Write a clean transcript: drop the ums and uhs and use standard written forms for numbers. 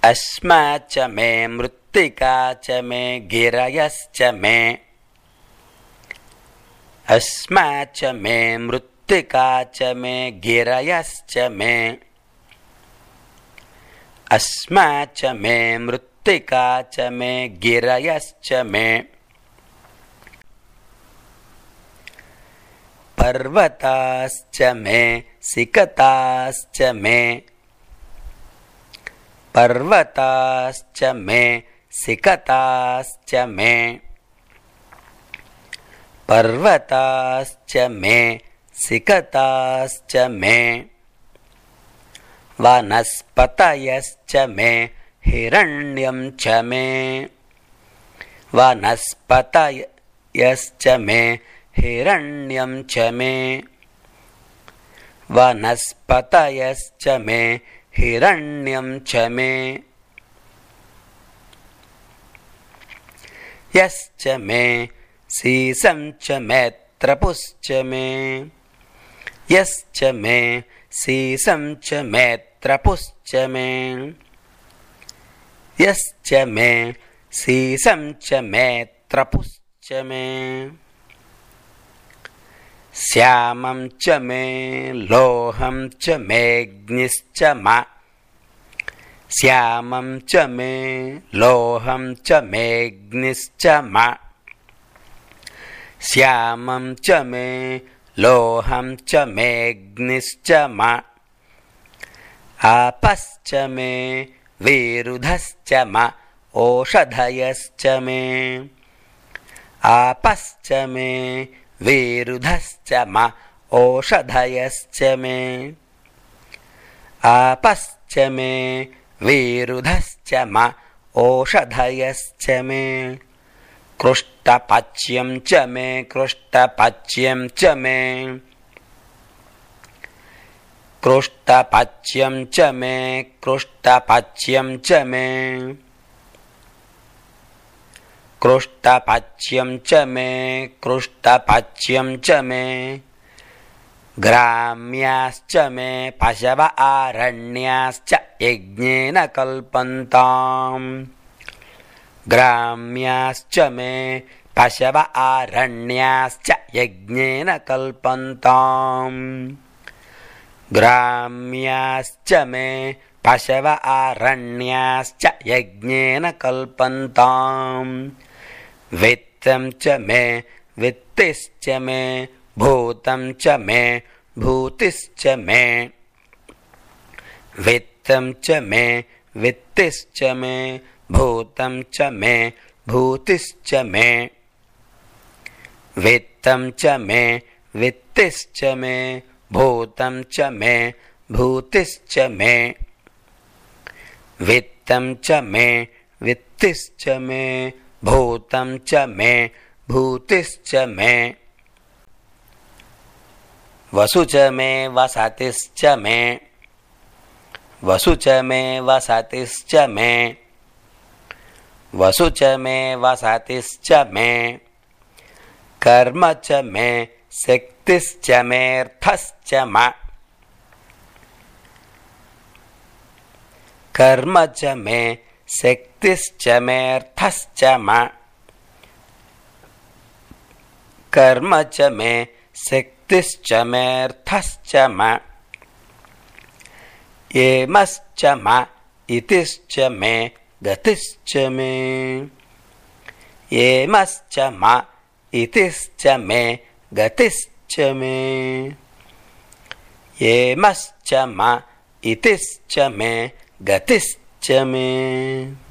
अस्माच्च मे मृत्तिका च मे गिरयश्च मे अस्माच्च मे मृत्तिका च मे गिरयश्च मे अस्माच्च मे मृत्तिका च मे गिरयश्च मे पर्वताश्च मे सिकताश्च मे पर्वताश्च मे सिकताश्च मे पर्वताश्च मे सिकताश्च मे वनस्पतयश्च मे हिरण्यं च मे वनस्पतयश्च मे हिरण्यं च मे वनस्पतयश्च मे हिरण्यं च मे यश्च मे सीसं च मेत्रपुश्च मे यश्च मे सीसं च मेत्रपुश्च मे यश्च मे सीसं च मेत्रपुश्च मे श्यामं च मे लोहं च मेऽग्निश्च मा श्यामं च मे लोहं च मेऽग्निश्च मा श्यामं च मे लोहं च मेऽग्निश्च मा आपश्च मे विरुधश्च मा ओषधयश्च मे आपश्च मे विरुधश्च मा ओषधयश्च मे आपश्च मे विरुधश्च मा ओषधयश्च मे कृष्टपच्यं च मे कृष्टपच्यं च मे कृष्टपच्यं च मे कृष्टपच्यं च मे कृष्टपच्यं च मे कृष्टपच्यं च मे ग्राम्याश्च मे पशव आरण्याश्च यज्ञेन कल्पन्ताम् ग्राम्याश्च मे पशव आरण्याश्च यज्ञेन कल्पन्ताम् ग्राम्याश्च मे पशव आरण्याश्च यज्ञेन कल्पन्ताम् वित्तं च मे वित्तिश्च मे भूतं च मे भूतिश्च मे वित्तं च मे वित्तिश्च मे भूतं च मे भूतिश्च मे वित्तं च मे वित्तिश्च मे भूतं च मे भूतिश्च मे वित्तं च मे वित्तिश्च मे भूतं च मे भूतिश्च मे वसु च मे वसतिश्च मे वसु च मे वसतिश्च मे वसु च मे वसतिश्च मे कर्म च मे शक्तिश्च मेऽर्थश्च मा कर्म च मे शक्तिश्च मेऽर्थश्च मा कर्म च मे शक्तिश्च मेऽर्थश्च मा येमश्च मा इतिश्च मे गतिश्च मे येमश्च मा इतिश्च मे गतिश्च मे येमश्च मा इतिश्च मे गतिश्च मे।